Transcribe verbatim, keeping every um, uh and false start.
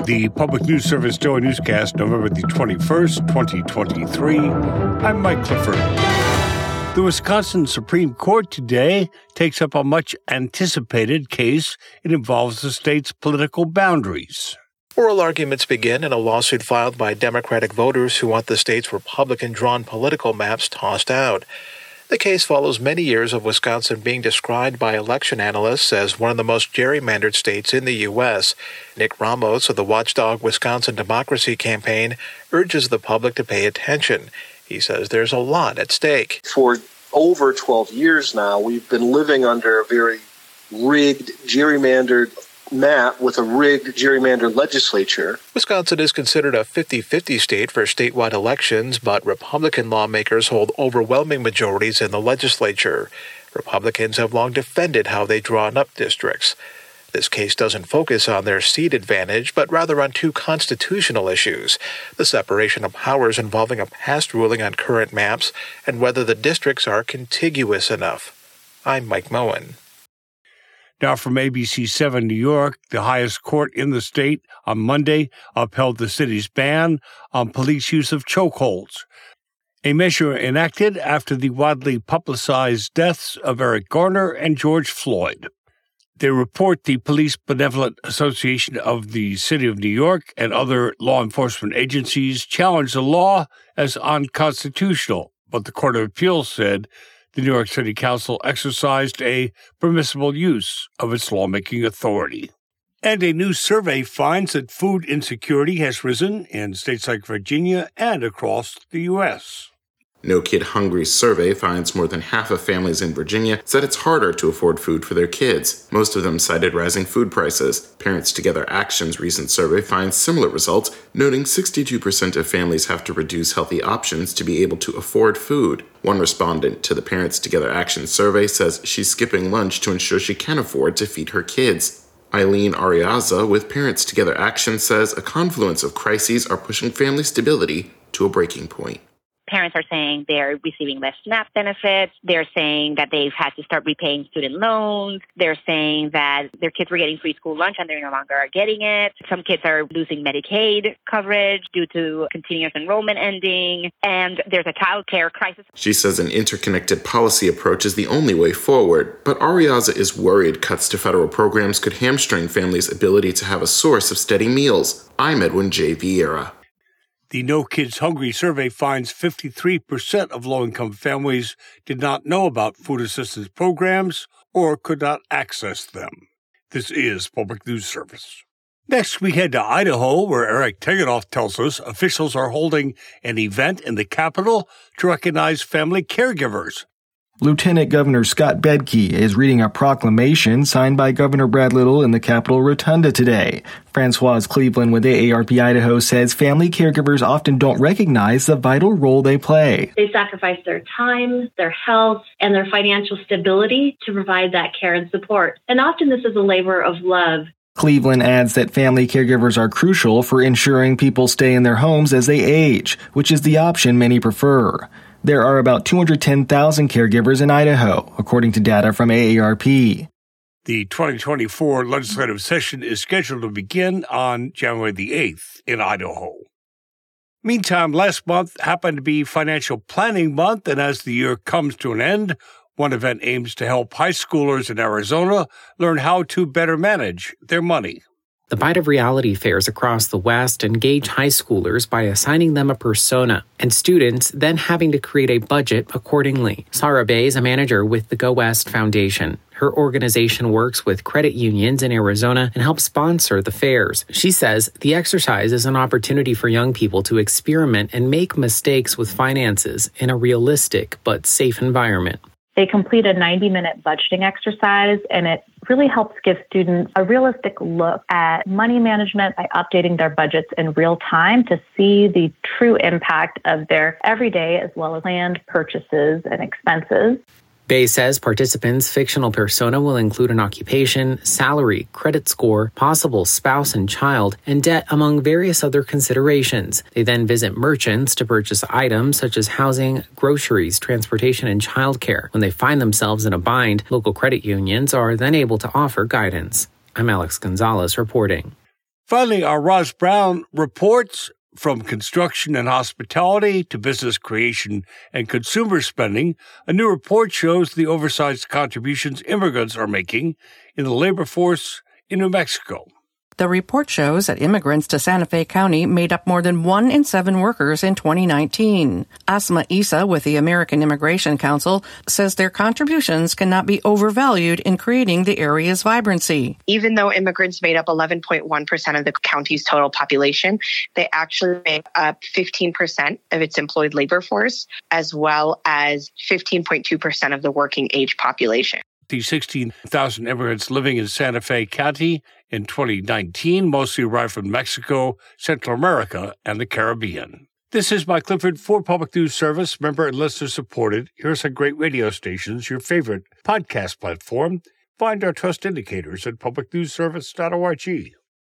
the Public News Service Daily Newscast, November the twenty-first, twenty twenty-three. I'm Mike Clifford. The Wisconsin Supreme Court today takes up a much-anticipated case. It involves the state's political boundaries. Oral arguments begin in a lawsuit filed by Democratic voters who want the state's Republican-drawn political maps tossed out. The case follows many years of Wisconsin being described by election analysts as one of the most gerrymandered states in the U S Nick Ramos of the watchdog Wisconsin Democracy Campaign urges the public to pay attention. He says there's a lot at stake. For over twelve years now, we've been living under a very rigged, gerrymandered map with a rigged, gerrymandered legislature. Wisconsin is considered a fifty-fifty state for statewide elections, but Republican lawmakers hold overwhelming majorities in the legislature. Republicans have long defended how they draw up districts. This case doesn't focus on their seat advantage, but rather on two constitutional issues: the separation of powers involving a past ruling on current maps and whether the districts are contiguous enough. I'm Mike Moen. Now from A B C seven New York, the highest court in the state on Monday upheld the city's ban on police use of chokeholds, a measure enacted after the widely publicized deaths of Eric Garner and George Floyd. They report the Police Benevolent Association of the City of New York and other law enforcement agencies challenged the law as unconstitutional, but the Court of Appeals said the New York City Council exercised a permissible use of its lawmaking authority. And a new survey finds that food insecurity has risen in states like Virginia and across the U S No Kid Hungry survey finds more than half of families in Virginia said it's harder to afford food for their kids. Most of them cited rising food prices. Parents Together Action's recent survey finds similar results, noting sixty-two percent of families have to reduce healthy options to be able to afford food. One respondent to the Parents Together Action survey says she's skipping lunch to ensure she can afford to feed her kids. Eileen Ariaza with Parents Together Action says a confluence of crises are pushing family stability to a breaking point. Parents are saying they're receiving less SNAP benefits. They're saying that they've had to start repaying student loans. They're saying that their kids were getting free school lunch and they're no longer are getting it. Some kids are losing Medicaid coverage due to continuous enrollment ending. And there's a child care crisis. She says an interconnected policy approach is the only way forward. But Ariaza is worried cuts to federal programs could hamstring families' ability to have a source of steady meals. I'm Edwin J. Vieira. The No Kids Hungry survey finds fifty-three percent of low-income families did not know about food assistance programs or could not access them. This is Public News Service. Next, we head to Idaho, where Eric Tegethoff tells us officials are holding an event in the capital to recognize family caregivers. Lieutenant Governor Scott Bedke is reading a proclamation signed by Governor Brad Little in the Capitol Rotunda today. Francoise Cleveland with A A R P Idaho says family caregivers often don't recognize the vital role they play. They sacrifice their time, their health, and their financial stability to provide that care and support. And often this is a labor of love. Cleveland adds that family caregivers are crucial for ensuring people stay in their homes as they age, which is the option many prefer. There are about two hundred ten thousand caregivers in Idaho, according to data from A A R P. The twenty twenty-four legislative session is scheduled to begin on January the eighth in Idaho. Meantime, last month happened to be Financial Planning Month, and as the year comes to an end, one event aims to help high schoolers in Arizona learn how to better manage their money. The Bite of Reality fairs across the West engage high schoolers by assigning them a persona, and students then having to create a budget accordingly. Sarah Bay is a manager with the Go West Foundation. Her organization works with credit unions in Arizona and helps sponsor the fairs. She says the exercise is an opportunity for young people to experiment and make mistakes with finances in a realistic but safe environment. They complete a ninety-minute budgeting exercise, and it really helps give students a realistic look at money management by updating their budgets in real time to see the true impact of their everyday as well as planned purchases and expenses. Bay says participants' fictional persona will include an occupation, salary, credit score, possible spouse and child, and debt, among various other considerations. They then visit merchants to purchase items such as housing, groceries, transportation, and childcare. When they find themselves in a bind, local credit unions are then able to offer guidance. I'm Alex Gonzalez reporting. Finally, our Roz Brown reports from construction and hospitality to business creation and consumer spending. A new report shows the oversized contributions immigrants are making in the labor force in New Mexico. The report shows that immigrants to Santa Fe County made up more than one in seven workers in twenty nineteen. Asma Isa with the American Immigration Council says their contributions cannot be overvalued in creating the area's vibrancy. Even though immigrants made up eleven point one percent of the county's total population, they actually make up fifteen percent of its employed labor force, as well as fifteen point two percent of the working age population. The sixteen thousand immigrants living in Santa Fe County in twenty nineteen mostly arrived from Mexico, Central America, and the Caribbean. This is Mike Clifford for Public News Service, member and listener supported. Here's a great radio stations, your favorite podcast platform. Find our trust indicators at public news service dot org.